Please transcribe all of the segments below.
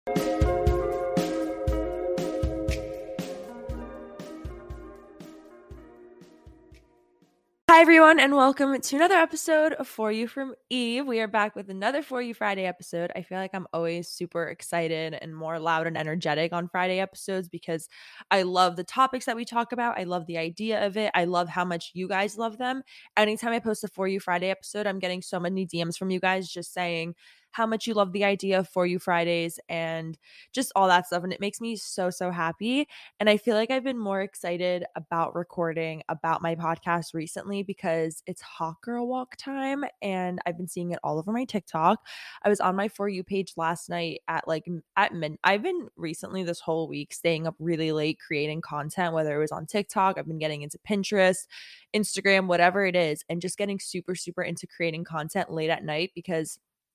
Hi, everyone, and welcome to another episode of For You from Eve. We are back with another For You Friday episode. I feel like I'm always super excited and more loud and energetic on Friday episodes because I love the topics that we talk about. I love the idea of it. I love how much you guys love them. Anytime I post a For You Friday episode, I'm getting so many DMs from you guys just saying how much you love the idea of For You Fridays and just all that stuff. And it makes me so, so happy. And I feel like I've been more excited about recording about my podcast recently because it's Hot Girl Walk time and I've been seeing it all over my TikTok. I was on my For You page last night at mid. I've been recently this whole week staying up really late creating content, whether it was on TikTok, I've been getting into Pinterest, Instagram, whatever it is, and just getting super, super into creating content late at night because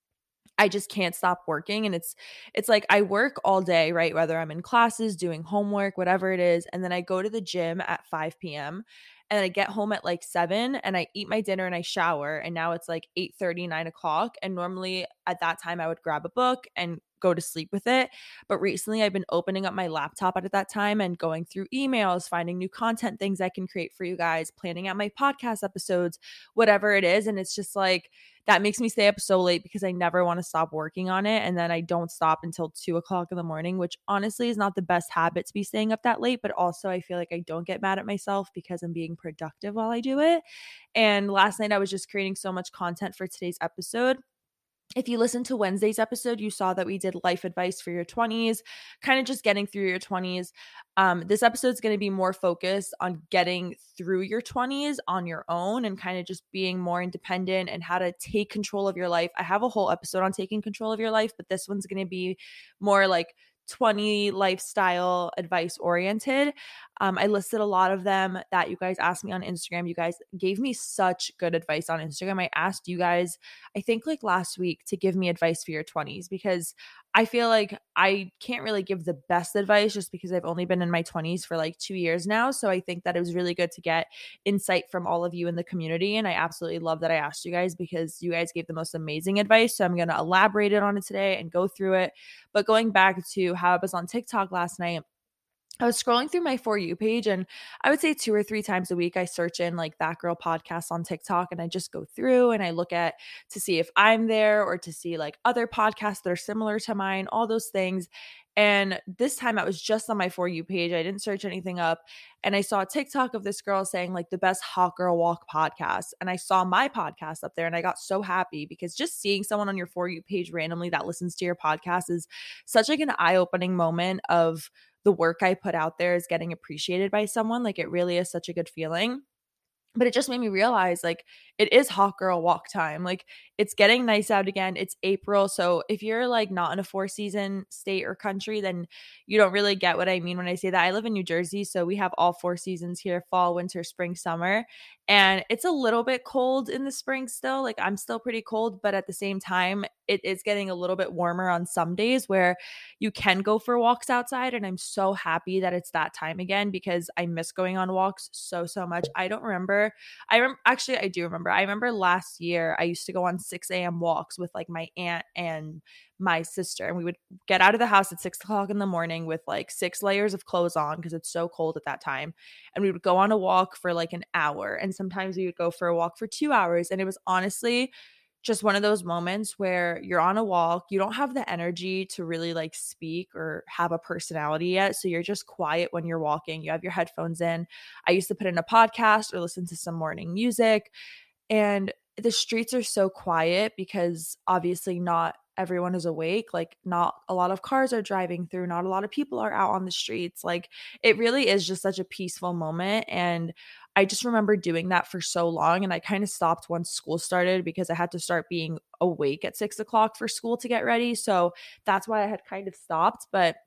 I just can't stop working. And it's like I work all day, right? Whether I'm in classes, doing homework, whatever it is. And then I go to the gym at 5 p.m. and I get home at like 7 and I eat my dinner and I shower. And now it's like 8:30, 9 o'clock. And normally at that time I would grab a book and go to sleep with it. But recently I've been opening up my laptop at that time and going through emails, finding new content, things I can create for you guys, planning out my podcast episodes, whatever it is. And it's just like, that makes me stay up so late because I never want to stop working on it. And then I don't stop until 2 o'clock in the morning, which honestly is not the best habit to be staying up that late. But also, I feel like I don't get mad at myself because I'm being productive while I do it. And last night, I was just creating so much content for today's episode. If you listened to Wednesday's episode, you saw that we did life advice for your 20s, kind of just getting through your 20s. This episode is going to be more focused on getting through your 20s on your own and kind of just being more independent and how to take control of your life. I have a whole episode on taking control of your life, but this one's going to be more like 20 lifestyle advice oriented. I listed a lot of them that you guys asked me on Instagram. You guys gave me such good advice on Instagram. I asked you guys, I think like last week, to give me advice for your 20s because I feel like I can't really give the best advice just because I've only been in my 20s for like 2 years now. So I think that it was really good to get insight from all of you in the community. And I absolutely love that I asked you guys because you guys gave the most amazing advice. So I'm going to elaborate on it today and go through it. But going back to how I was on TikTok last night, I was scrolling through my For You page and I would say 2 or 3 times a week I search in like That Girl podcast on TikTok and I just go through and I look at to see if I'm there or to see like other podcasts that are similar to mine, all those things. And this time I was just on my For You page. I didn't search anything up and I saw a TikTok of this girl saying like the best Hot Girl Walk podcast. And I saw my podcast up there and I got so happy because just seeing someone on your For You page randomly that listens to your podcast is such like an eye-opening moment of the work I put out there is getting appreciated by someone. Like it really is such a good feeling. But it just made me realize like it is Hot Girl Walk time. Like it's getting nice out again. It's April. So if you're like not in a 4-season state or country, then you don't really get what I mean when I say that. I live in New Jersey. So we have all 4 seasons here: fall, winter, spring, summer. And it's a little bit cold in the spring still. Like I'm still pretty cold, but at the same time, it is getting a little bit warmer on some days where you can go for walks outside. And I'm so happy that it's that time again because I miss going on walks so, so much. I don't remember. Actually, I do remember. I remember last year I used to go on 6 a.m. walks with like my aunt and my sister. And we would get out of the house at 6 o'clock in the morning with like 6 layers of clothes on because it's so cold at that time. And we would go on a walk for like an hour. And sometimes we would go for a walk for 2 hours. And it was honestly just one of those moments where you're on a walk, you don't have the energy to really like speak or have a personality yet. So you're just quiet when you're walking. You have your headphones in. I used to put in a podcast or listen to some morning music. And the streets are so quiet because obviously not everyone is awake. Like not a lot of cars are driving through, not a lot of people are out on the streets. Like it really is just such a peaceful moment. And I just remember doing that for so long. And I kind of stopped once school started because I had to start being awake at 6 o'clock for school to get ready. So that's why I had kind of stopped. But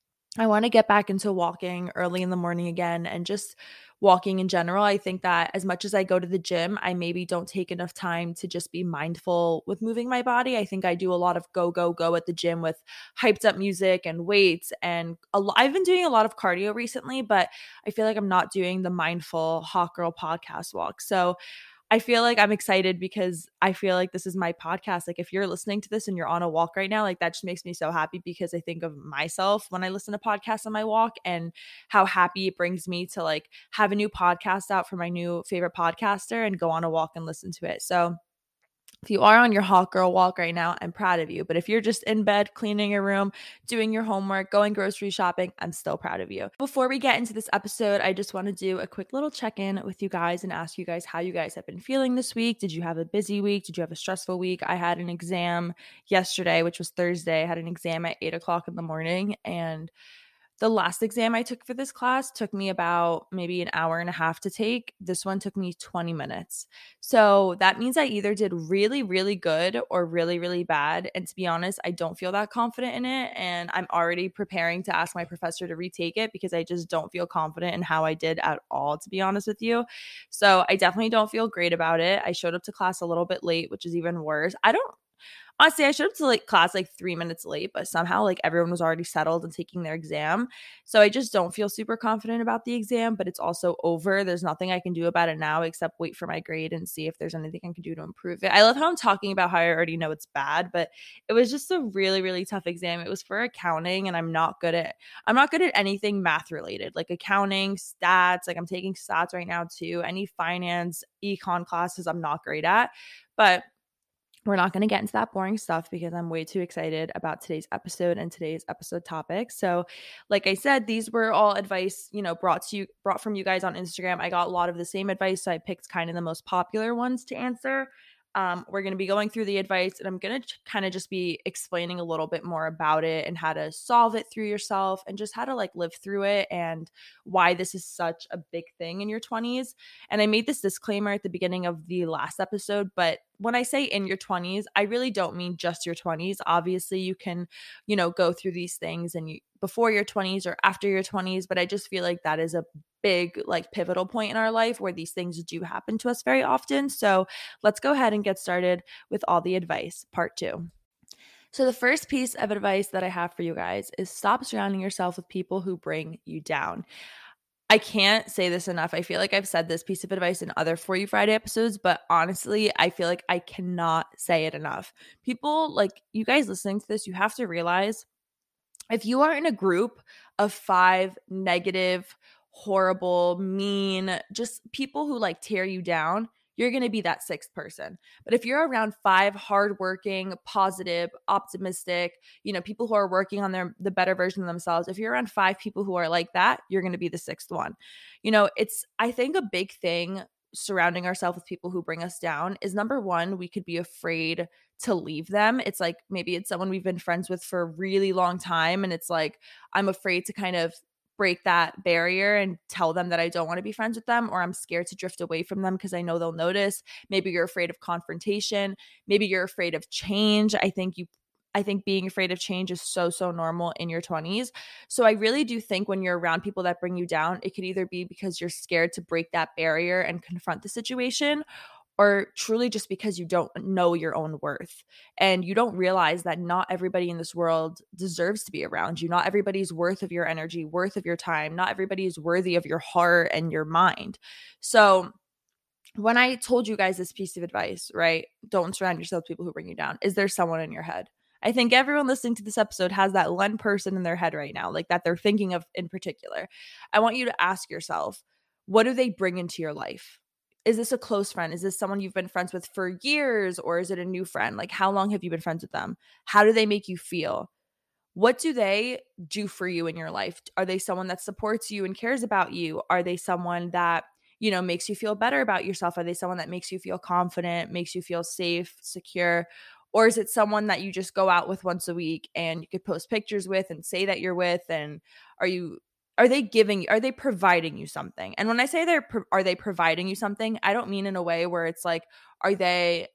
I want to get back into walking early in the morning again and just walking in general. I think that as much as I go to the gym, I maybe don't take enough time to just be mindful with moving my body. I think I do a lot of go, go, go at the gym with hyped up music and weights. And I've been doing a lot of cardio recently, but I feel like I'm not doing the mindful Hot Girl podcast walk. So I feel like I'm excited because I feel like this is my podcast. Like if you're listening to this and you're on a walk right now, like that just makes me so happy because I think of myself when I listen to podcasts on my walk and how happy it brings me to like have a new podcast out for my new favorite podcaster and go on a walk and listen to it. So if you are on your hot girl walk right now, I'm proud of you. But if you're just in bed, cleaning your room, doing your homework, going grocery shopping, I'm still proud of you. Before we get into this episode, I just want to do a quick little check in with you guys and ask you guys how you guys have been feeling this week. Did you have a busy week? Did you have a stressful week? I had an exam yesterday, which was Thursday. I had an exam at 8 o'clock in the morning, and the last exam I took for this class took me about maybe an hour and a half to take. This one took me 20 minutes. So that means I either did really, really good or really, really bad. And to be honest, I don't feel that confident in it. And I'm already preparing to ask my professor to retake it because I just don't feel confident in how I did at all, to be honest with you. So I definitely don't feel great about it. I showed up to class a little bit late, which is even worse. Honestly, I showed up to like class like 3 minutes late, but somehow like everyone was already settled and taking their exam. So I just don't feel super confident about the exam, but it's also over. There's nothing I can do about it now except wait for my grade and see if there's anything I can do to improve it. I love how I'm talking about how I already know it's bad, but it was just a really, really tough exam. It was for accounting, and I'm not good at anything math related, like accounting, stats. Like I'm taking stats right now too. Any finance, econ classes I'm not great at. But we're not going to get into that boring stuff because I'm way too excited about today's episode and today's episode topic. So, like I said, these were all advice, brought from you guys on Instagram. I got a lot of the same advice, so I picked kind of the most popular ones to answer. We're going to be going through the advice, and I'm going to kind of just be explaining a little bit more about it and how to solve it through yourself and just how to like live through it and why this is such a big thing in your 20s. And I made this disclaimer at the beginning of the last episode, but when I say in your 20s, I really don't mean just your 20s. Obviously, you can, go through these things before your 20s or after your 20s, but I just feel like that is a big like pivotal point in our life where these things do happen to us very often. So, let's go ahead and get started with all the advice, part 2. So, the first piece of advice that I have for you guys is stop surrounding yourself with people who bring you down. I can't say this enough. I feel like I've said this piece of advice in other For You Friday episodes, but honestly, I feel like I cannot say it enough. People, like you guys listening to this, you have to realize if you are in a group of 5 negative, horrible, mean, just people who like tear you down, you're going to be that 6th person. But if you're around 5 hardworking, positive, optimistic, people who are working on the better version of themselves, if you're around 5 people who are like that, you're going to be the 6th one. It's, I think, a big thing surrounding ourselves with people who bring us down is number one, we could be afraid to leave them. It's like maybe it's someone we've been friends with for a really long time, and it's like I'm afraid to kind of break that barrier and tell them that I don't want to be friends with them, or I'm scared to drift away from them because I know they'll notice. Maybe you're afraid of confrontation. Maybe you're afraid of change. I think being afraid of change is so, so normal in your 20s. So I really do think when you're around people that bring you down, it could either be because you're scared to break that barrier and confront the situation, or truly just because you don't know your own worth and you don't realize that not everybody in this world deserves to be around you. Not everybody's worth of your energy, worth of your time. Not everybody is worthy of your heart and your mind. So when I told you guys this piece of advice, right? Don't surround yourself with people who bring you down. Is there someone in your head? I think everyone listening to this episode has that one person in their head right now, like that they're thinking of in particular. I want you to ask yourself, what do they bring into your life? Is this a close friend? Is this someone you've been friends with for years, or is it a new friend? Like, how long have you been friends with them? How do they make you feel? What do they do for you in your life? Are they someone that supports you and cares about you? Are they someone that, makes you feel better about yourself? Are they someone that makes you feel confident, makes you feel safe, secure? Or is it someone that you just go out with once a week and you could post pictures with and say that you're with? And are they providing you something? And when I say are they providing you something, I don't mean in a way where it's like, are they,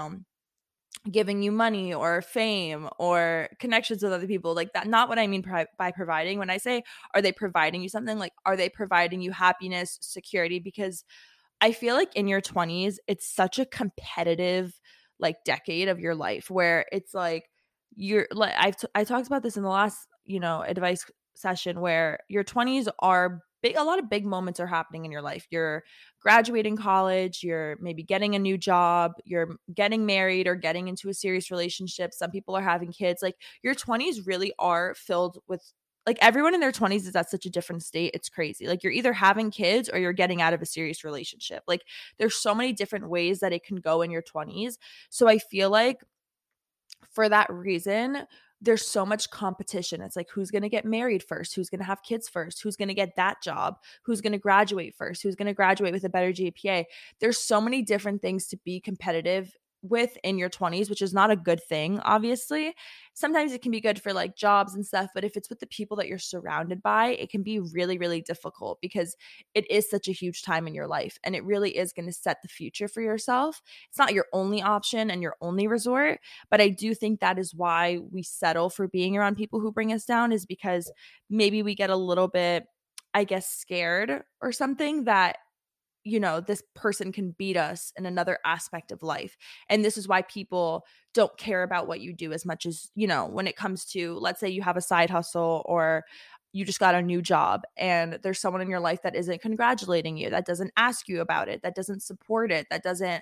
giving you money or fame or connections with other people, like that? Not what I mean by providing. When I say are they providing you something, like are they providing you happiness, security? Because I feel like in your 20s it's such a competitive like decade of your life where it's like you're like I talked about this in the last advice session, where your 20s are a lot of big moments are happening in your life. You're graduating college, you're maybe getting a new job, you're getting married or getting into a serious relationship. Some people are having kids. Like your 20s really are filled with, like, everyone in their 20s is at such a different state. It's crazy. Like you're either having kids or you're getting out of a serious relationship. Like there's so many different ways that it can go in your 20s. So I feel like for that reason, there's so much competition. It's like, who's going to get married first? Who's going to have kids first? Who's going to get that job? Who's going to graduate first? Who's going to graduate with a better GPA? There's so many different things to be competitive with in your 20s, which is not a good thing, obviously. Sometimes it can be good for like jobs and stuff, but if it's with the people that you're surrounded by, it can be really, really difficult because it is such a huge time in your life and it really is going to set the future for yourself. It's not your only option and your only resort, but I do think that is why we settle for being around people who bring us down, is because maybe we get a little bit, I guess, scared or something that, this person can beat us in another aspect of life. And this is why people don't care about what you do as much as, when it comes to, let's say you have a side hustle or you just got a new job and there's someone in your life that isn't congratulating you, that doesn't ask you about it, that doesn't support it, that doesn't,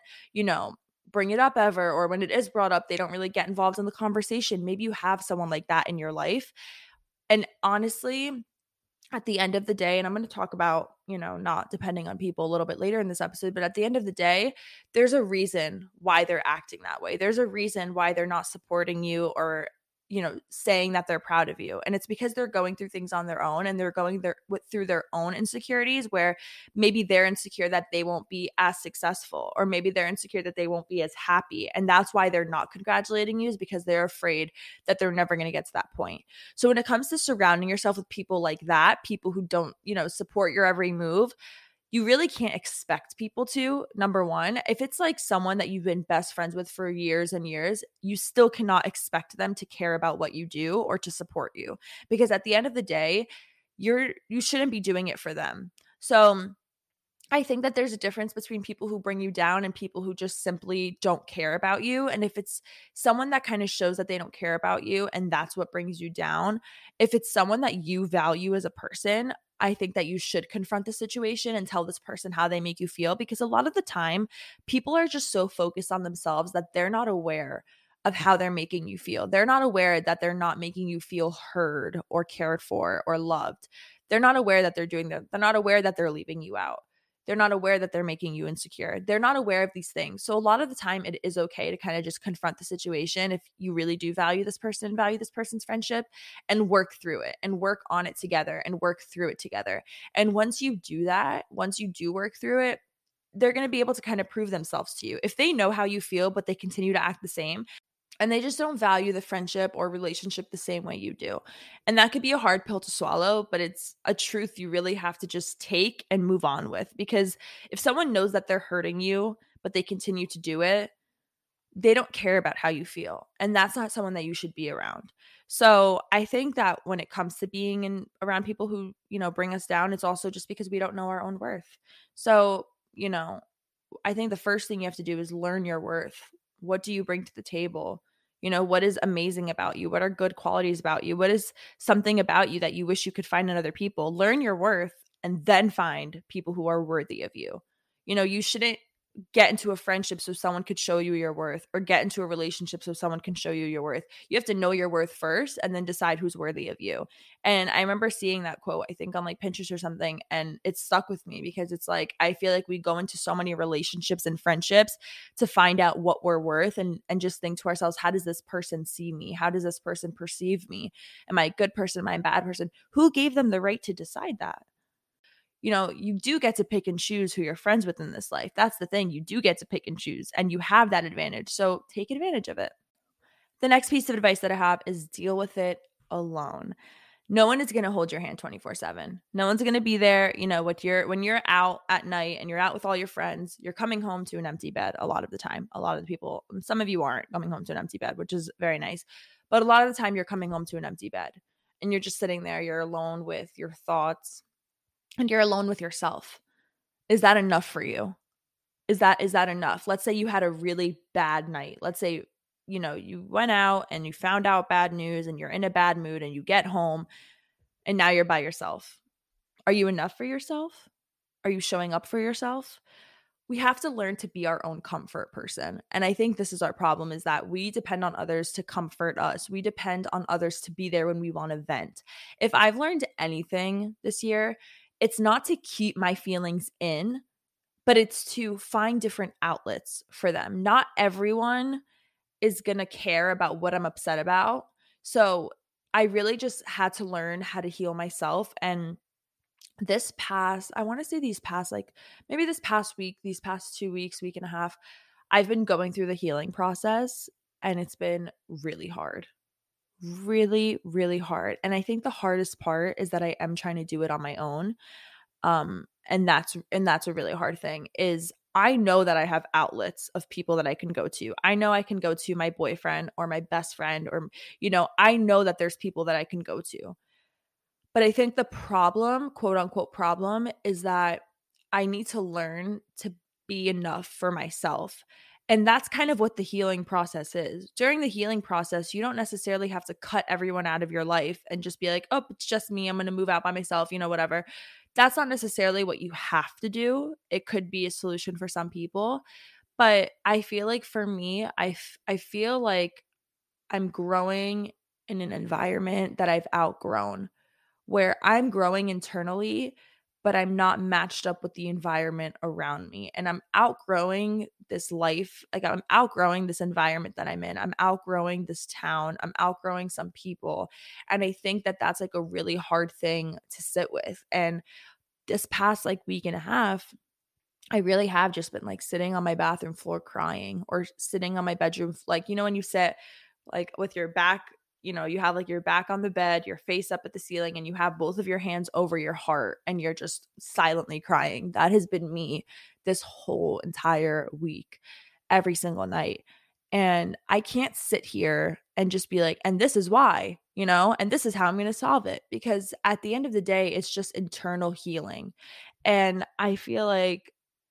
bring it up ever, or when it is brought up, they don't really get involved in the conversation. Maybe you have someone like that in your life. And honestly, at the end of the day, and I'm going to talk about, not depending on people a little bit later in this episode, but at the end of the day, there's a reason why they're acting that way. There's a reason why they're not supporting you or, saying that they're proud of you. And it's because they're going through things on their own and they're going through their own insecurities, where maybe they're insecure that they won't be as successful, or maybe they're insecure that they won't be as happy. And that's why they're not congratulating you, is because they're afraid that they're never going to get to that point. So when it comes to surrounding yourself with people like that, people who don't, support your every move, you really can't expect people to. Number one, if it's like someone that you've been best friends with for years and years, you still cannot expect them to care about what you do or to support you, because at the end of the day, you shouldn't be doing it for them. So I think that there's a difference between people who bring you down and people who just simply don't care about you. And if it's someone that kind of shows that they don't care about you and that's what brings you down, if it's someone that you value as a person, I think that you should confront the situation and tell this person how they make you feel, because a lot of the time people are just so focused on themselves that they're not aware of how they're making you feel. They're not aware that they're not making you feel heard or cared for or loved. They're not aware that they're doing that. They're not aware that they're leaving you out. They're not aware that they're making you insecure. They're not aware of these things. So a lot of the time it is okay to kind of just confront the situation if you really do value this person, value this person's friendship, and work through it and work on it together and work through it together. And once you do that, once you do work through it, they're going to be able to kind of prove themselves to you. If they know how you feel, but they continue to act the same, and they just don't value the friendship or relationship the same way you do. And that could be a hard pill to swallow, but it's a truth you really have to just take and move on with. Because if someone knows that they're hurting you, but they continue to do it, they don't care about how you feel. And that's not someone that you should be around. So I think that when it comes to being around people who, bring us down, it's also just because we don't know our own worth. So, I think the first thing you have to do is learn your worth. What do you bring to the table? What is amazing about you? What are good qualities about you? What is something about you that you wish you could find in other people? Learn your worth and then find people who are worthy of you. You shouldn't get into a friendship so someone could show you your worth, or get into a relationship so someone can show you your worth. You have to know your worth first and then decide who's worthy of you. And I remember seeing that quote, I think on like Pinterest or something, and it stuck with me because it's like, I feel like we go into so many relationships and friendships to find out what we're worth, and just think to ourselves, how does this person see me? How does this person perceive me? Am I a good person? Am I a bad person? Who gave them the right to decide that? You do get to pick and choose who you're friends with in this life. That's the thing. You do get to pick and choose, and you have that advantage. So take advantage of it. The next piece of advice that I have is deal with it alone. No one is going to hold your hand 24/7. No one's going to be there, when you're out at night and you're out with all your friends, you're coming home to an empty bed a lot of the time. A lot of the people, some of you aren't coming home to an empty bed, which is very nice. But a lot of the time you're coming home to an empty bed and you're just sitting there, you're alone with your thoughts and you're alone with yourself. Is that enough for you? Is that enough? Let's say you had a really bad night. Let's say, you went out and you found out bad news and you're in a bad mood and you get home and now you're by yourself. Are you enough for yourself? Are you showing up for yourself? We have to learn to be our own comfort person. And I think this is our problem, is that we depend on others to comfort us. We depend on others to be there when we want to vent. If I've learned anything this year, it's not to keep my feelings in, but it's to find different outlets for them. Not everyone is going to care about what I'm upset about. So I really just had to learn how to heal myself. And this past, I want to say these past, like maybe this past week, these past 2 weeks, week and a half, I've been going through the healing process, and it's been really hard. Really, really hard. And I think the hardest part is that I am trying to do it on my own. And that's a really hard thing. Is I know that I have outlets of people that I can go to. I know I can go to my boyfriend or my best friend, or I know that there's people that I can go to. But I think the problem, quote unquote problem, is that I need to learn to be enough for myself. And that's kind of what the healing process is. During the healing process, you don't necessarily have to cut everyone out of your life and just be like, oh, it's just me. I'm going to move out by myself, whatever. That's not necessarily what you have to do. It could be a solution for some people. But I feel like for me, I feel like I'm growing in an environment that I've outgrown, where I'm growing internally, but I'm not matched up with the environment around me. And I'm outgrowing this life. Like, I'm outgrowing this environment that I'm in. I'm outgrowing this town. I'm outgrowing some people. And I think that that's like a really hard thing to sit with. And this past like week and a half, I really have just been like sitting on my bathroom floor crying, or sitting on my bedroom, like, when you sit like with your back, you have like your back on the bed, your face up at the ceiling, and you have both of your hands over your heart, and you're just silently crying. That has been me this whole entire week, every single night. And I can't sit here and just be like, and this is why, and this is how I'm going to solve it. Because at the end of the day, it's just internal healing. And I feel like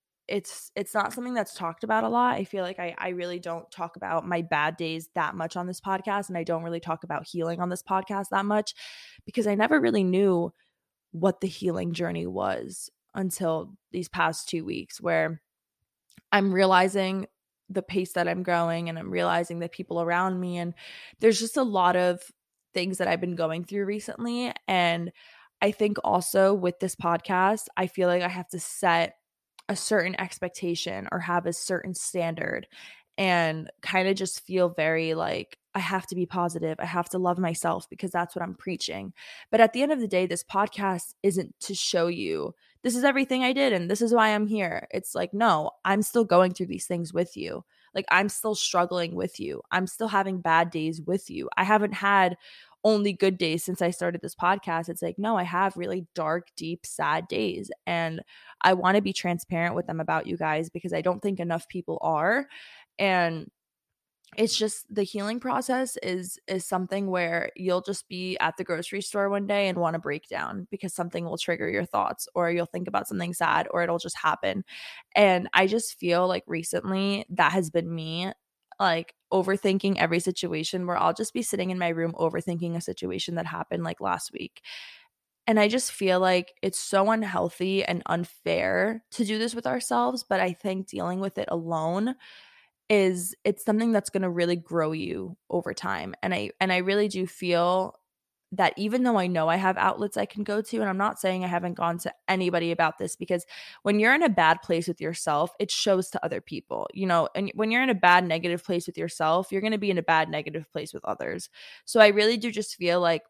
it's not something that's talked about a lot. I feel like I really don't talk about my bad days that much on this podcast, and I don't really talk about healing on this podcast that much, because I never really knew what the healing journey was until these past 2 weeks, where I'm realizing the pace that I'm growing, and I'm realizing the people around me, and there's just a lot of things that I've been going through recently. And I think also with this podcast, I feel like I have to set a certain expectation or have a certain standard, and kind of just feel very like I have to be positive. I have to love myself, because that's what I'm preaching. But at the end of the day, this podcast isn't to show you this is everything I did and this is why I'm here. It's like, no, I'm still going through these things with you. Like, I'm still struggling with you. I'm still having bad days with you. I haven't had only good days since I started this podcast. It's like, no, I have really dark, deep, sad days. And I want to be transparent with them about you guys, because I don't think enough people are. And it's just, the healing process is something where you'll just be at the grocery store one day and want to break down because something will trigger your thoughts, or you'll think about something sad, or it'll just happen. And I just feel like recently that has been me, like overthinking every situation, where I'll just be sitting in my room overthinking a situation that happened like last week. And I just feel like it's so unhealthy and unfair to do this with ourselves, but I think dealing with it alone it's something that's going to really grow you over time. And I really do feel that, even though I know I have outlets I can go to, and I'm not saying I haven't gone to anybody about this, because when you're in a bad place with yourself, it shows to other people, and when you're in a bad negative place with yourself, you're going to be in a bad negative place with others. So I really do just feel like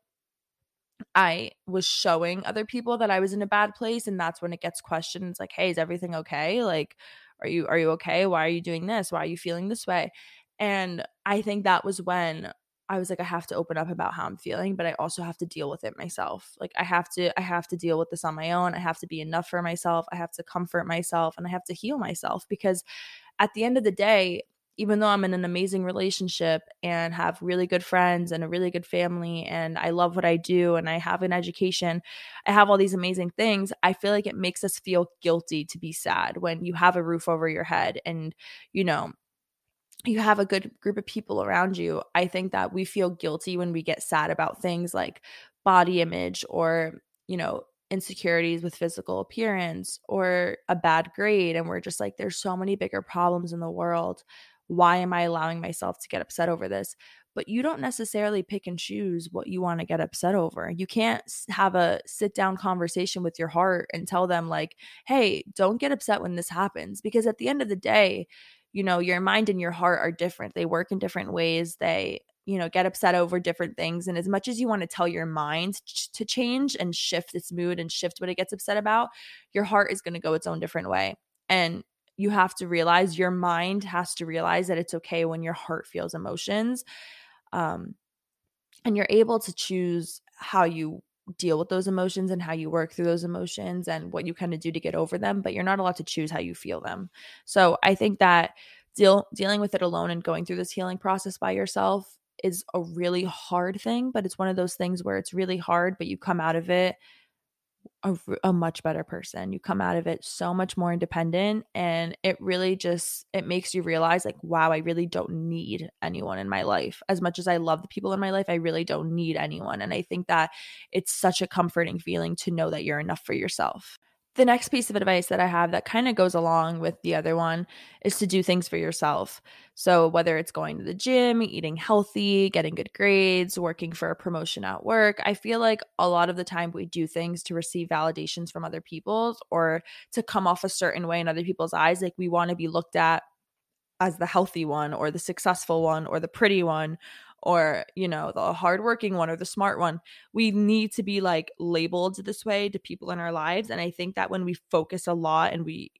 I was showing other people that I was in a bad place, and that's when it gets questioned. It's like, "Hey, is everything okay? Like, are you okay? Why are you doing this? Why are you feeling this way?" And I think that was when I was like, I have to open up about how I'm feeling, but I also have to deal with it myself. Like, I have to deal with this on my own. I have to be enough for myself. I have to comfort myself, and I have to heal myself, because at the end of the day, even though I'm in an amazing relationship and have really good friends and a really good family, and I love what I do and I have an education, I have all these amazing things, I feel like it makes us feel guilty to be sad when you have a roof over your head and, you know, you have a good group of people around you. I think that we feel guilty when we get sad about things like body image, or, insecurities with physical appearance or a bad grade, and we're just like, there's so many bigger problems in the world. Why am I allowing myself to get upset over this? But you don't necessarily pick and choose what you want to get upset over. You can't have a sit down conversation with your heart and tell them, like, hey, don't get upset when this happens. Because at the end of the day, your mind and your heart are different. They work in different ways. They, get upset over different things. And as much as you want to tell your mind to change and shift its mood and shift what it gets upset about, your heart is going to go its own different way. And you have to realize, your mind has to realize that it's okay when your heart feels emotions. Um, and you're able to choose how you deal with those emotions and how you work through those emotions and what you kind of do to get over them, but you're not allowed to choose how you feel them. So I think that dealing with it alone and going through this healing process by yourself is a really hard thing, but it's one of those things where it's really hard, but you come out of it a much better person. You come out of it so much more independent, and it really just, it makes you realize, like, wow, I really don't need anyone in my life. As much as I love the people in my life, I really don't need anyone. And I think that it's such a comforting feeling to know that you're enough for yourself. The next piece of advice that I have that kind of goes along with the other one is to do things for yourself. So, whether it's going to the gym, eating healthy, getting good grades, working for a promotion at work, I feel like a lot of the time we do things to receive validations from other people or to come off a certain way in other people's eyes. Like, we want to be looked at as the healthy one or the successful one or the pretty one or, the hardworking one or the smart one. We need to be like labeled this way to people in our lives. And I think that when we focus a lot and we,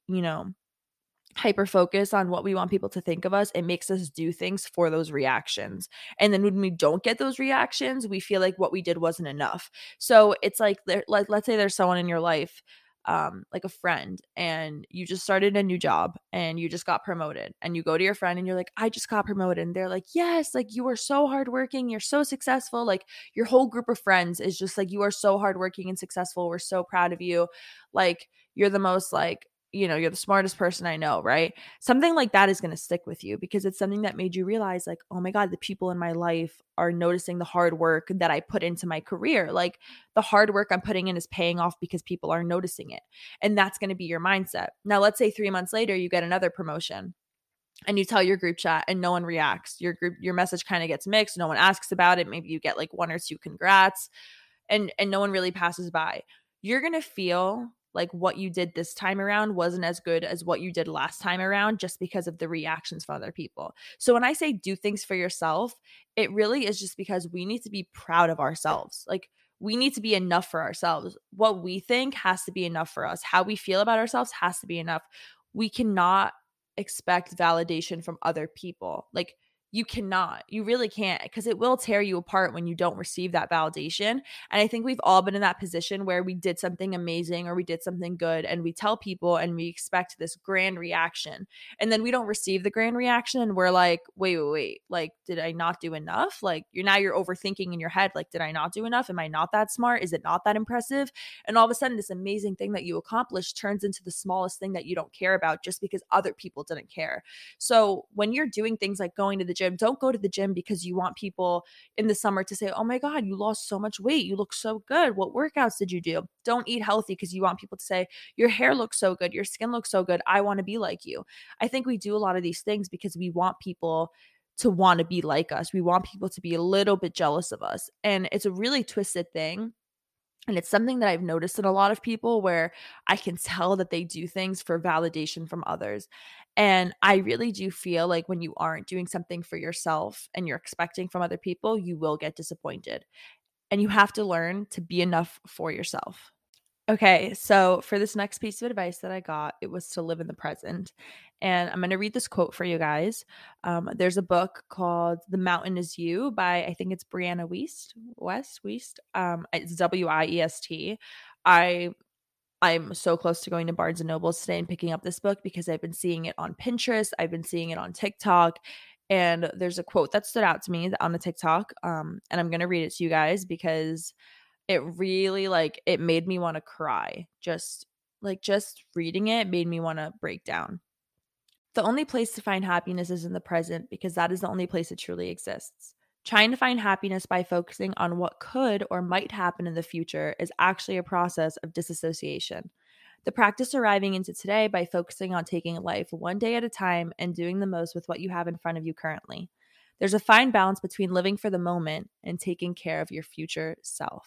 hyper focus on what we want people to think of us, it makes us do things for those reactions. And then when we don't get those reactions, we feel like what we did wasn't enough. So it's like, let's say there's someone in your life, like a friend, and you just started a new job and you just got promoted, and you go to your friend and you're like, I just got promoted. And they're like, yes, like, you are so hardworking, you're so successful. Like, your whole group of friends is just like, you are so hardworking and successful. We're so proud of you. Like, you're the most, like, you're the smartest person I know, right? Something like that is going to stick with you because it's something that made you realize, like, oh my God, the people in my life are noticing the hard work that I put into my career. Like, the hard work I'm putting in is paying off because people are noticing it. And that's going to be your mindset. Now, let's say 3 months later, you get another promotion and you tell your group chat and no one reacts. Your message kind of gets mixed. No one asks about it. Maybe you get like one or two congrats and no one really passes by. You're going to feel like what you did this time around wasn't as good as what you did last time around just because of the reactions from other people. So when I say do things for yourself, it really is just because we need to be proud of ourselves. Like, we need to be enough for ourselves. What we think has to be enough for us. How we feel about ourselves has to be enough. We cannot expect validation from other people. Like, you really can't, because it will tear you apart when you don't receive that validation. And I think we've all been in that position where we did something amazing or we did something good and we tell people and we expect this grand reaction. And then we don't receive the grand reaction and we're like, wait. Like, did I not do enough? Like, you're overthinking in your head. Like, did I not do enough? Am I not that smart? Is it not that impressive? And all of a sudden, this amazing thing that you accomplished turns into the smallest thing that you don't care about just because other people didn't care. So when you're doing things like going to the gym, don't go to the gym because you want people in the summer to say, oh my God, you lost so much weight. You look so good. What workouts did you do? Don't eat healthy because you want people to say, your hair looks so good. Your skin looks so good. I want to be like you. I think we do a lot of these things because we want people to want to be like us. We want people to be a little bit jealous of us. And it's a really twisted thing. And it's something that I've noticed in a lot of people where I can tell that they do things for validation from others. And I really do feel like when you aren't doing something for yourself and you're expecting from other people, you will get disappointed. And you have to learn to be enough for yourself. Okay, so for this next piece of advice that I got, it was to live in the present. And I'm going to read this quote for you guys. There's a book called The Mountain Is You by, I think it's Brianna Wiest. It's Wiest. I I'm so close to going to Barnes and Noble today and picking up this book because I've been seeing it on Pinterest. I've been seeing it on TikTok. And there's a quote that stood out to me on the TikTok. And I'm going to read it to you guys because it really, like, it made me want to cry. Just reading it made me want to break down. The only place to find happiness is in the present because that is the only place it truly exists. Trying to find happiness by focusing on what could or might happen in the future is actually a process of disassociation. The practice arriving into today by focusing on taking life one day at a time and doing the most with what you have in front of you currently. There's a fine balance between living for the moment and taking care of your future self.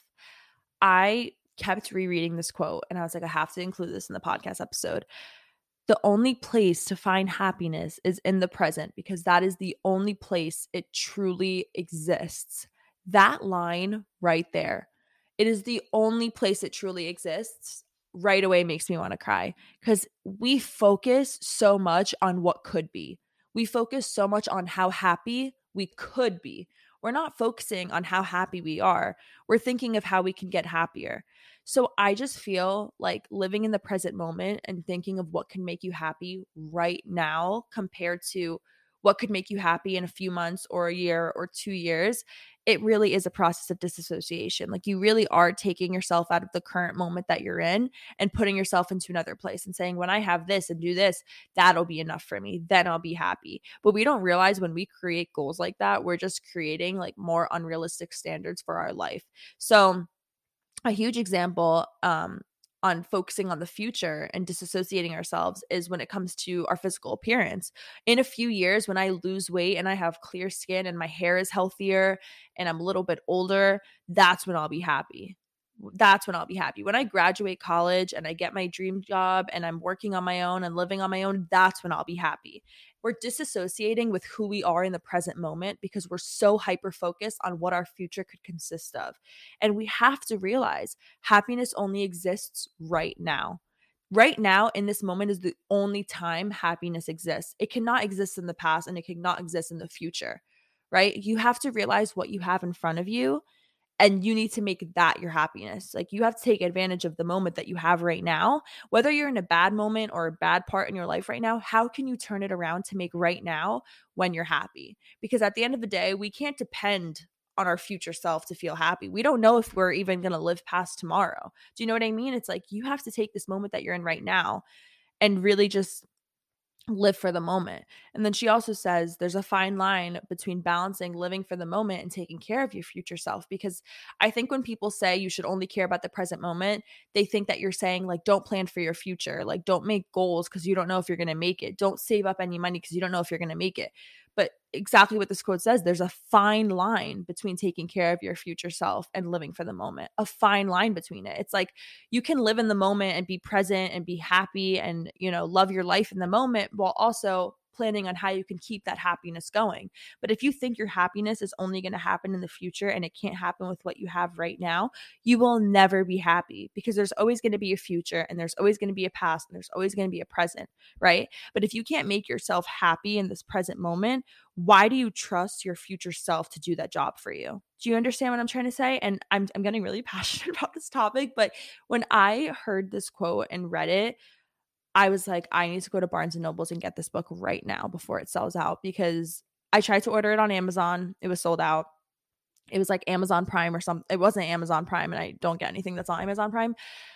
I kept rereading this quote and I was like, I have to include this in the podcast episode. The only place to find happiness is in the present because that is the only place it truly exists. That line right there, it is the only place it truly exists. Right away makes me want to cry because we focus so much on what could be. We focus so much on how happy we could be. We're not focusing on how happy we are. We're thinking of how we can get happier. So I just feel like living in the present moment and thinking of what can make you happy right now compared to what could make you happy in a few months or a year or 2 years, it really is a process of disassociation. Like you really are taking yourself out of the current moment that you're in and putting yourself into another place and saying, when I have this and do this, that'll be enough for me. Then I'll be happy. But we don't realize when we create goals like that, we're just creating like more unrealistic standards for our life. So a huge example on focusing on the future and disassociating ourselves is when it comes to our physical appearance. In a few years, when I lose weight and I have clear skin and my hair is healthier and I'm a little bit older, that's when I'll be happy. That's when I'll be happy. When I graduate college and I get my dream job and I'm working on my own and living on my own, that's when I'll be happy. We're disassociating with who we are in the present moment because we're so hyper focused on what our future could consist of. And we have to realize happiness only exists right now. Right now, in this moment, is the only time happiness exists. It cannot exist in the past and it cannot exist in the future, right? You have to realize what you have in front of you and you need to make that your happiness. Like you have to take advantage of the moment that you have right now. Whether you're in a bad moment or a bad part in your life right now, how can you turn it around to make right now when you're happy? Because at the end of the day, we can't depend on our future self to feel happy. We don't know if we're even going to live past tomorrow. Do you know what I mean? It's like you have to take this moment that you're in right now and really just live for the moment. And then she also says there's a fine line between balancing living for the moment and taking care of your future self. Because I think when people say you should only care about the present moment, they think that you're saying, like, don't plan for your future. Like, don't make goals because you don't know if you're going to make it. Don't save up any money because you don't know if you're going to make it. But exactly what this quote says, there's a fine line between taking care of your future self and living for the moment, a fine line between it. It's like you can live in the moment and be present and be happy and, you know, love your life in the moment while also planning on how you can keep that happiness going. But if you think your happiness is only going to happen in the future and it can't happen with what you have right now, you will never be happy because there's always going to be a future and there's always going to be a past and there's always going to be a present, right? But if you can't make yourself happy in this present moment, why do you trust your future self to do that job for you? Do you understand what I'm trying to say? And I'm getting really passionate about this topic, but when I heard this quote and read it, I was like, I need to go to Barnes and Nobles and get this book right now before it sells out because I tried to order it on Amazon. It was sold out. It was like Amazon Prime or something. It wasn't Amazon Prime, and I don't get anything that's on Amazon Prime.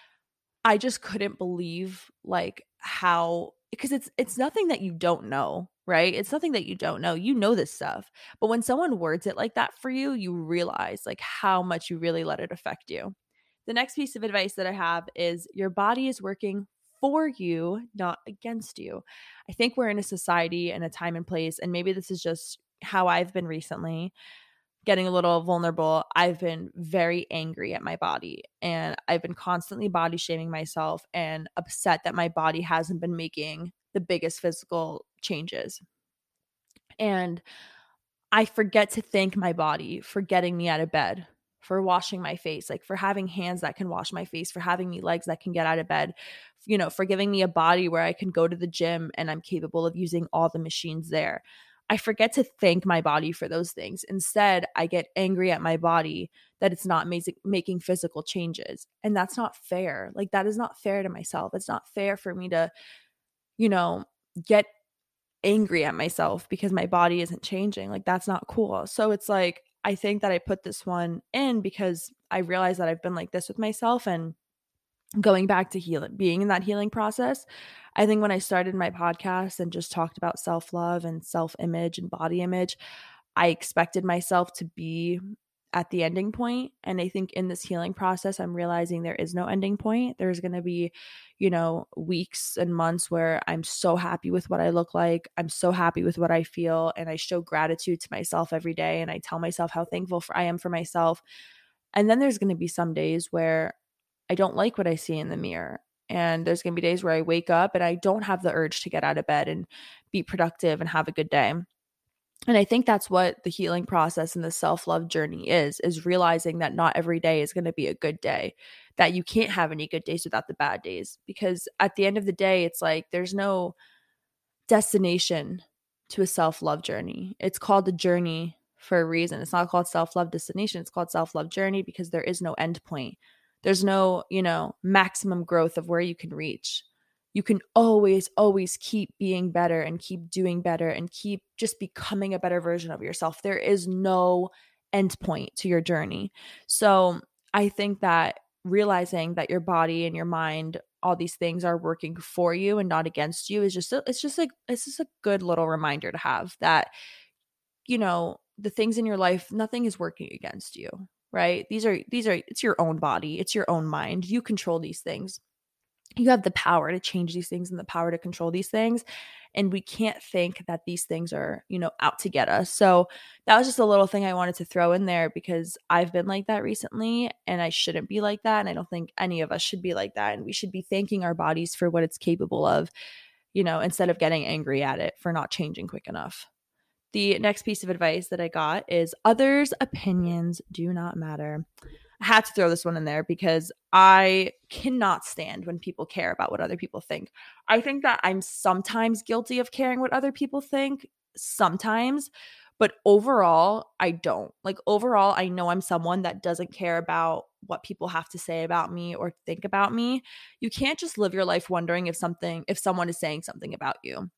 I just couldn't believe like how, because it's nothing that you don't know, right? It's nothing that you don't know. You know this stuff. But when someone words it like that for you, you realize like how much you really let it affect you. The next piece of advice that I have is your body is working for you, not against you. I think we're in a society and a time and place, and maybe this is just how I've been recently, getting a little vulnerable. I've been very angry at my body and I've been constantly body shaming myself and upset that my body hasn't been making the biggest physical changes. And I forget to thank my body for getting me out of bed, for washing my face, like for having hands that can wash my face, for having me legs that can get out of bed, you know, for giving me a body where I can go to the gym and I'm capable of using all the machines there. I forget to thank my body for those things. Instead, I get angry at my body that it's not making physical changes. And that's not fair. Like, that is not fair to myself. It's not fair for me to, you know, get angry at myself because my body isn't changing. Like, that's not cool. So it's like, I think that I put this one in because I realized that I've been like this with myself, and going back to healing, being in that healing process. I think when I started my podcast and just talked about self-love and self-image and body image, I expected myself to be at the ending point. And I think in this healing process, I'm realizing there is no ending point. There's going to be, weeks and months where I'm so happy with what I look like. I'm so happy with what I feel. And I show gratitude to myself every day. And I tell myself how thankful I am for myself. And then there's going to be some days where I don't like what I see in the mirror. And there's going to be days where I wake up and I don't have the urge to get out of bed and be productive and have a good day. And I think that's what the healing process and the self-love journey is realizing that not every day is going to be a good day, that you can't have any good days without the bad days. Because at the end of the day, it's like there's no destination to a self-love journey. It's called a journey for a reason. It's not called self-love destination. It's called self-love journey because there is no end point. There's no, maximum growth of where you can reach. You can always keep being better and keep doing better and keep just becoming a better version of yourself. There is no end point to your journey. So I think that realizing that your body and your mind, all these things are working for you and not against you is it's just a good little reminder to have that, the things in your life, nothing is working against you, right? These are it's your own body, it's your own mind. You control these things. You have the power to change these things and the power to control these things. And we can't think that these things are, out to get us. So that was just a little thing I wanted to throw in there because I've been like that recently and I shouldn't be like that. And I don't think any of us should be like that. And we should be thanking our bodies for what it's capable of, instead of getting angry at it for not changing quick enough. The next piece of advice that I got is others' opinions do not matter. I had to throw this one in there because I cannot stand when people care about what other people think. I think that I'm sometimes guilty of caring what other people think, sometimes, but overall, I don't. Like, overall, I know I'm someone that doesn't care about what people have to say about me or think about me. You can't just live your life wondering if someone is saying something about you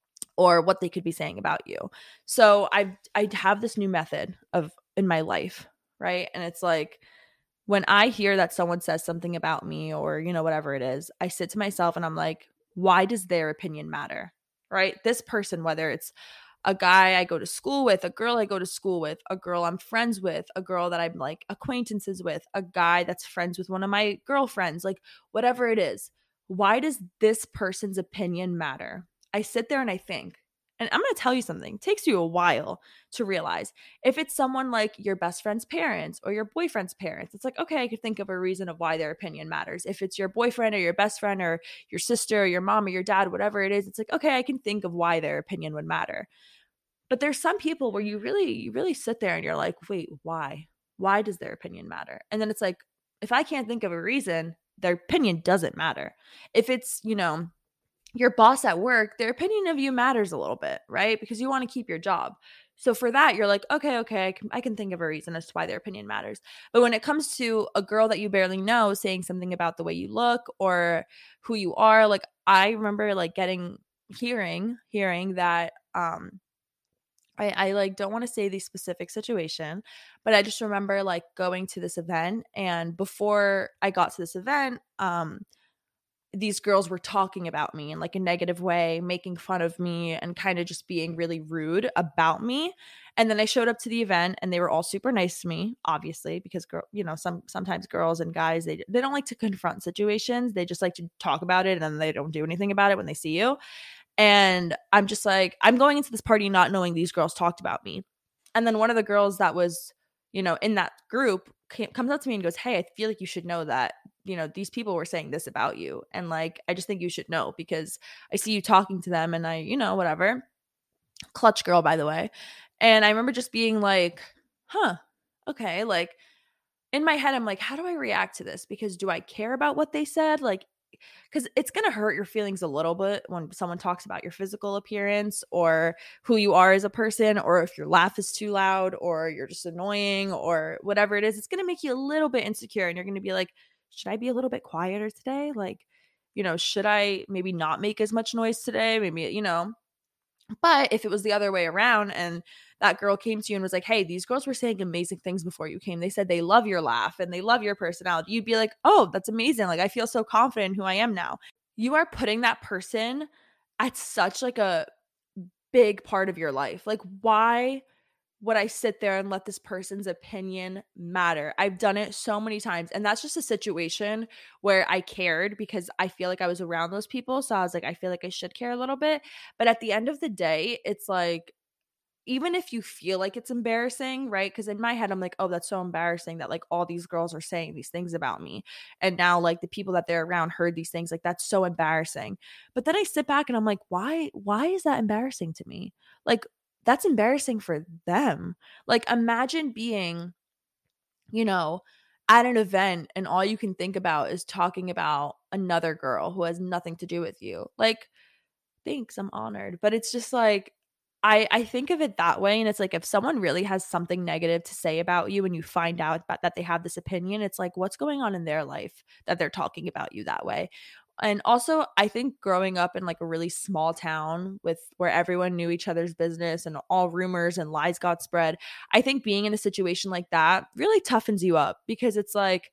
or what they could be saying about you. So I have this new method of in my life, right? And it's like when I hear that someone says something about me or, whatever it is, I sit to myself and I'm like, why does their opinion matter? Right? This person, whether it's a guy I go to school with, a girl I go to school with, a girl I'm friends with, a girl that I'm like acquaintances with, a guy that's friends with one of my girlfriends, like whatever it is, why does this person's opinion matter? I sit there and I think, and I'm going to tell you something. It takes you a while to realize if it's someone like your best friend's parents or your boyfriend's parents, it's like, okay, I could think of a reason of why their opinion matters. If it's your boyfriend or your best friend or your sister or your mom or your dad, whatever it is, it's like, okay, I can think of why their opinion would matter. But there's some people where you really sit there and you're like, wait, why? Why does their opinion matter? And then it's like, if I can't think of a reason, their opinion doesn't matter. If it's, your boss at work, their opinion of you matters a little bit, right? Because you want to keep your job. So for that, you're like, okay, I can think of a reason as to why their opinion matters. But when it comes to a girl that you barely know saying something about the way you look or who you are, like I remember like hearing that I like don't want to say the specific situation, but I just remember like going to this event, and before I got to this event, these girls were talking about me in like a negative way, making fun of me and kind of just being really rude about me. And then I showed up to the event and they were all super nice to me, obviously, because sometimes girls and guys, they don't like to confront situations. They just like to talk about it and then they don't do anything about it when they see you. And I'm just like, I'm going into this party not knowing these girls talked about me. And then one of the girls that was, in that group comes up to me and goes, hey, I feel like you should know that, these people were saying this about you. And like, I just think you should know because I see you talking to them and I, whatever. Clutch girl, by the way. And I remember just being like, huh, okay. Like in my head, I'm like, how do I react to this? Because do I care about what they said? Like, because it's going to hurt your feelings a little bit when someone talks about your physical appearance or who you are as a person, or if your laugh is too loud or you're just annoying or whatever it is, it's going to make you a little bit insecure and you're going to be like, should I be a little bit quieter today? Like, should I maybe not make as much noise today? Maybe, but if it was the other way around and that girl came to you and was like, hey, these girls were saying amazing things before you came. They said they love your laugh and they love your personality. You'd be like, oh, that's amazing. Like, I feel so confident in who I am now. You are putting that person at such like a big part of your life. Like, why would I sit there and let this person's opinion matter? I've done it so many times. And that's just a situation where I cared because I feel like I was around those people. So I was like, I feel like I should care a little bit. But at the end of the day, it's like, even if you feel like it's embarrassing, right? Because in my head, I'm like, oh, that's so embarrassing that like all these girls are saying these things about me. And now like the people that they're around heard these things. Like that's so embarrassing. But then I sit back and I'm like, why is that embarrassing to me? Like, that's embarrassing for them. Like, imagine being, you know, at an event and all you can think about is talking about another girl who has nothing to do with you. Like, thanks, I'm honored. But it's just like I think of it that way, and it's like if someone really has something negative to say about you and you find out about that they have this opinion, it's like what's going on in their life that they're talking about you that way. And also, I think growing up in like a really small town with where everyone knew each other's business and all rumors and lies got spread, I think being in a situation like that really toughens you up because it's like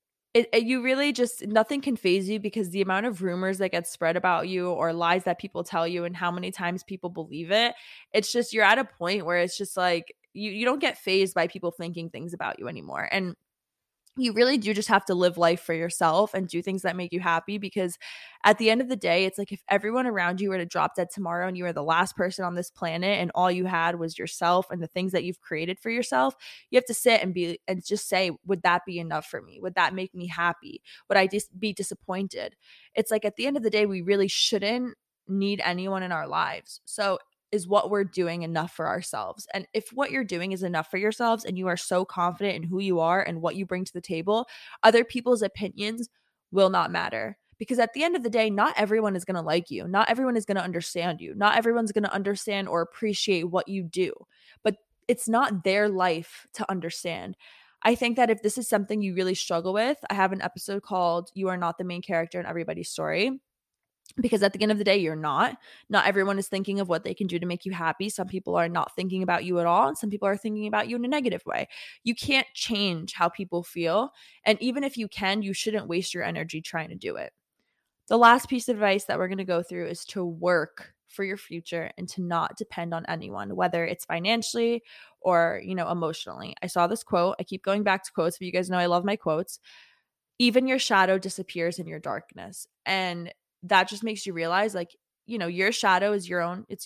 you really just nothing can phase you because the amount of rumors that get spread about you or lies that people tell you and how many times people believe it, it's just you're at a point where it's just like you don't get phased by people thinking things about you anymore. And you really do just have to live life for yourself and do things that make you happy because at the end of the day, it's like if everyone around you were to drop dead tomorrow and you were the last person on this planet and all you had was yourself and the things that you've created for yourself, you have to sit and just say, would that be enough for me? Would that make me happy? Would I just be disappointed? It's like at the end of the day, we really shouldn't need anyone in our lives. So is what we're doing enough for ourselves? And if what you're doing is enough for yourselves and you are so confident in who you are and what you bring to the table, other people's opinions will not matter. Because at the end of the day, not everyone is going to like you. Not everyone is going to understand you. Not everyone's going to understand or appreciate what you do. But it's not their life to understand. I think that if this is something you really struggle with, I have an episode called You Are Not the Main Character in Everybody's Story, because at the end of the day you're not everyone is thinking of what they can do to make you happy. Some people are not thinking about you at all and some people are thinking about you in a negative way. You can't change how people feel, and even if you can, you shouldn't waste your energy trying to do it. The last piece of advice that we're going to go through is to work for your future and to not depend on anyone, whether it's financially or emotionally. I saw this quote. I keep going back to quotes, but you guys know I love my quotes. Even your shadow disappears in your darkness. And that just makes you realize like, your shadow is your own, it's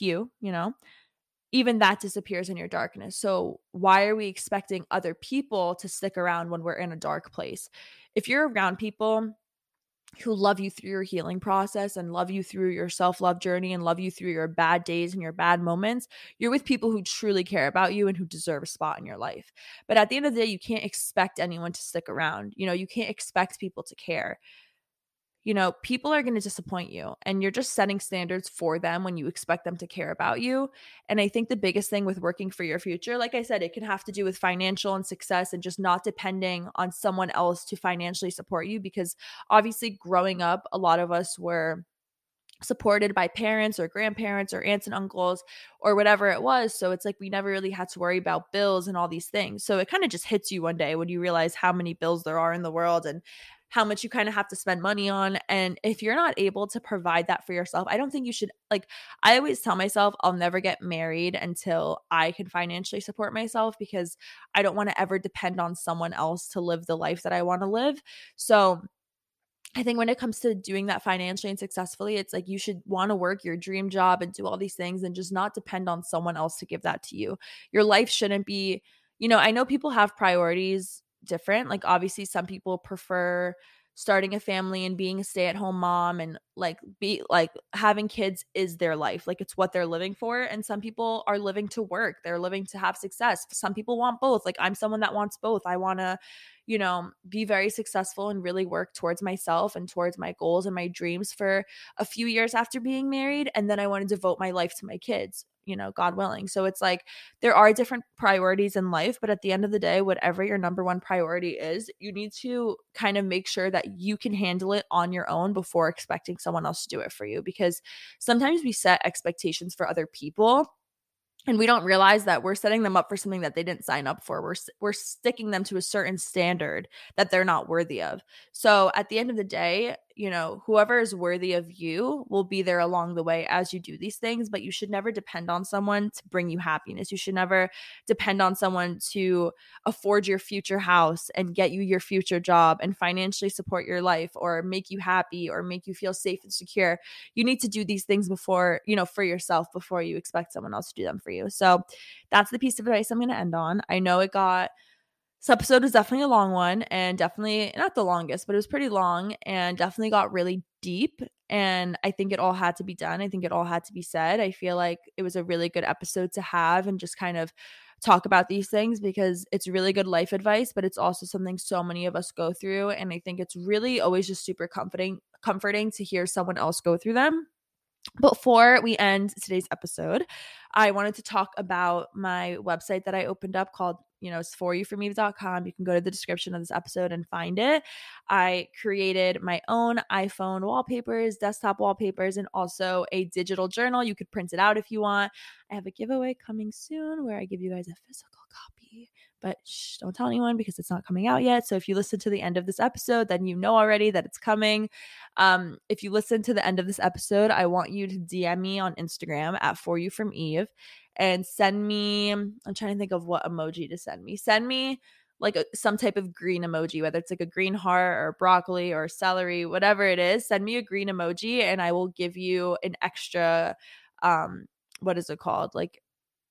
you, even that disappears in your darkness. So why are we expecting other people to stick around when we're in a dark place? If you're around people who love you through your healing process and love you through your self-love journey and love you through your bad days and your bad moments, you're with people who truly care about you and who deserve a spot in your life. But at the end of the day, you can't expect anyone to stick around. You can't expect people to care. People are going to disappoint you, and you're just setting standards for them when you expect them to care about you. And I think the biggest thing with working for your future, like I said, it can have to do with financial and success and just not depending on someone else to financially support you. Because obviously, growing up, a lot of us were supported by parents or grandparents or aunts and uncles or whatever it was. So it's like we never really had to worry about bills and all these things. So it kind of just hits you one day when you realize how many bills there are in the world and how much you kind of have to spend money on. And if you're not able to provide that for yourself, I don't think you should, like, I always tell myself I'll never get married until I can financially support myself because I don't want to ever depend on someone else to live the life that I want to live. So I think when it comes to doing that financially and successfully, it's like you should want to work your dream job and do all these things and just not depend on someone else to give that to you. Your life shouldn't be, I know people have priorities different. Like obviously some people prefer starting a family and being a stay-at-home mom and like be like having kids is their life. Like it's what they're living for. And some people are living to work. They're living to have success. Some people want both. Like I'm someone that wants both. I want to be very successful and really work towards myself and towards my goals and my dreams for a few years after being married. And then I want to devote my life to my kids, God willing. So it's like there are different priorities in life, but at the end of the day, whatever your number one priority is, you need to kind of make sure that you can handle it on your own before expecting someone else to do it for you. Because sometimes we set expectations for other people and we don't realize that we're setting them up for something that they didn't sign up for. We're sticking them to a certain standard that they're not worthy of. So at the end of the day, whoever is worthy of you will be there along the way as you do these things, but you should never depend on someone to bring you happiness. You should never depend on someone to afford your future house and get you your future job and financially support your life or make you happy or make you feel safe and secure. You need to do these things before, for yourself before you expect someone else to do them for you. So that's the piece of advice I'm going to end on. I know this episode was definitely a long one and definitely not the longest, but it was pretty long and definitely got really deep. And I think it all had to be done. I think it all had to be said. I feel like it was a really good episode to have and just kind of talk about these things because it's really good life advice, but it's also something so many of us go through. And I think it's really always just super comforting to hear someone else go through them. Before we end today's episode, I wanted to talk about my website that I opened up called, it's foryoufromeve.com. You can go to the description of this episode and find it. I created my own iPhone wallpapers, desktop wallpapers, and also a digital journal. You could print it out if you want. I have a giveaway coming soon where I give you guys a physical copy, but don't tell anyone because it's not coming out yet. So if you listen to the end of this episode, then you know already that it's coming. If you listen to the end of this episode, I want you to DM me on Instagram at ForYouFromEve and send me, I'm trying to think of what emoji to send me. Send me like some type of green emoji, whether it's like a green heart or broccoli or celery, whatever it is. Send me a green emoji and I will give you an extra, what is it called? Like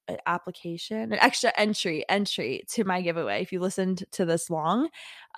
an extra entry to my giveaway if you listened to this long.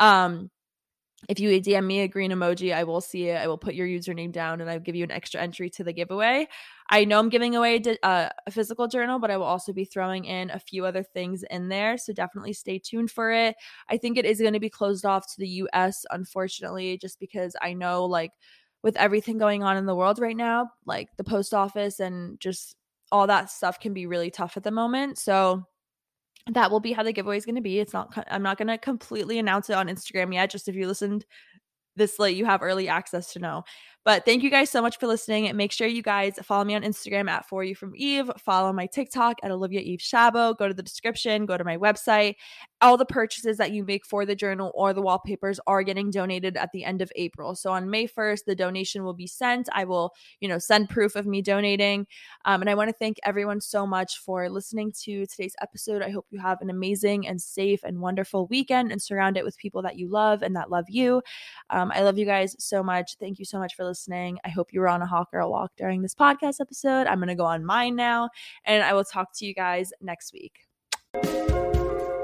If you DM me a green emoji, I will see it. I will put your username down and I'll give you an extra entry to the giveaway. I know I'm giving away a physical journal, but I will also be throwing in a few other things in there. So definitely stay tuned for it. I think it is going to be closed off to the US, unfortunately, just because I know like with everything going on in the world right now, like the post office and just all that stuff can be really tough at the moment. So that will be how the giveaway is going to be. I'm not going to completely announce it on Instagram yet. Just if you listened this late, you have early access to know. But thank you guys so much for listening. And make sure you guys follow me on Instagram at ForYouFromEve. Follow my TikTok at Olivia Eve Shabo. Go to the description. Go to my website. All the purchases that you make for the journal or the wallpapers are getting donated at the end of April. So on May 1st, the donation will be sent. I will, send proof of me donating. And I want to thank everyone so much for listening to today's episode. I hope you have an amazing and safe and wonderful weekend and surround it with people that you love and that love you. I love you guys so much. Thank you so much for listening. I hope you were on a hawk or a walk during this podcast episode. I'm going to go on mine now, and I will talk to you guys next week.